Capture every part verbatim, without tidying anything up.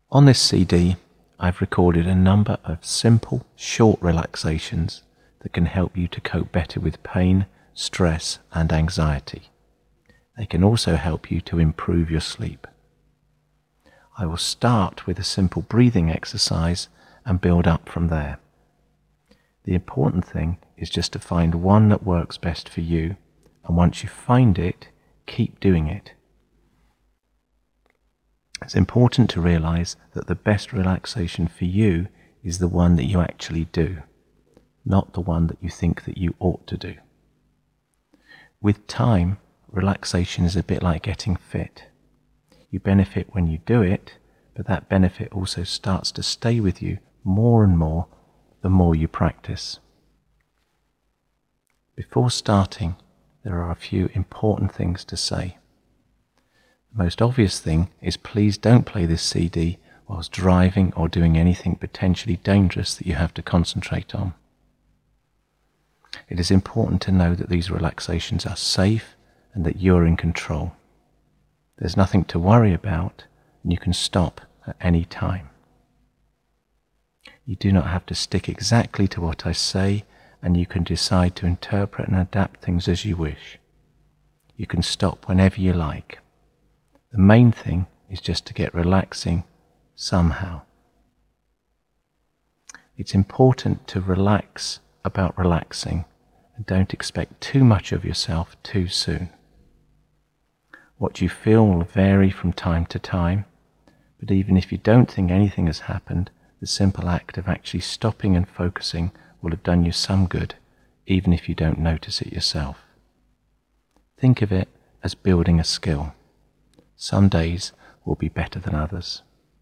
On this C D, I've recorded a number of simple, short relaxations that can help you to cope better with pain, stress, and anxiety. They can also help you to improve your sleep. I will start with a simple breathing exercise and build up from there. The important thing is just to find one that works best for you, and once you find it, keep doing it. It's important to realize that the best relaxation for you is the one that you actually do, not the one that you think that you ought to do. With time, relaxation is a bit like getting fit. You benefit when you do it, but that benefit also starts to stay with you more and more the more you practice. Before starting, there are a few important things to say. The most obvious thing is please don't play this C D whilst driving or doing anything potentially dangerous that you have to concentrate on. It is important to know that these relaxations are safe and that you are in control. There's nothing to worry about, and you can stop at any time. You do not have to stick exactly to what I say, and you can decide to interpret and adapt things as you wish. You can stop whenever you like. The main thing is just to get relaxing somehow. It's important to relax about relaxing, and don't expect too much of yourself too soon. What you feel will vary from time to time, but even if you don't think anything has happened, the simple act of actually stopping and focusing will have done you some good, even if you don't notice it yourself. Think of it as building a skill. Some days will be better than others.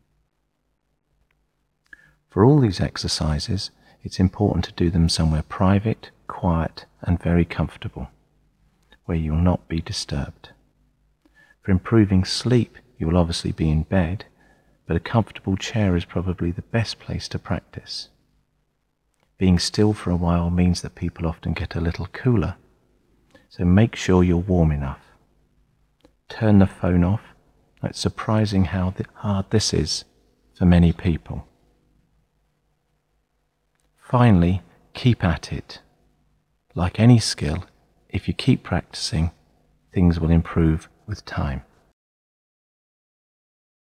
For all these exercises, it's important to do them somewhere private, quiet, and very comfortable, where you will not be disturbed. For improving sleep, you will obviously be in bed, but a comfortable chair is probably the best place to practice. Being still for a while means that people often get a little cooler, so make sure you're warm enough. Turn the phone off. It's surprising how hard this is for many people. Finally, keep at it. Like any skill, if you keep practicing, things will improve with time.